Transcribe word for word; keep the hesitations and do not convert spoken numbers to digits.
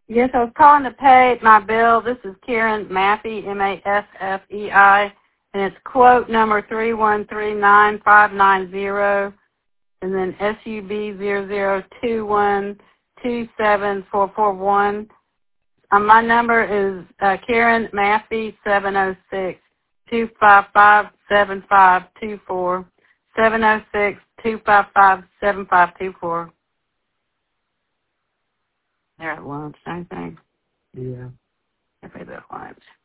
Yes, I was calling to pay my bill. This is Karen Maffei, M A S F E I, and it's quote number three one three nine five nine zero, and then S U B zero zero two one two seven four four one. Um, my number is uh, Karen Maffei, seven oh six, two five five, seven five two four, seven oh six, two five five, seven five two four. They're at lunch, same thing. Yeah. If they're at lunch.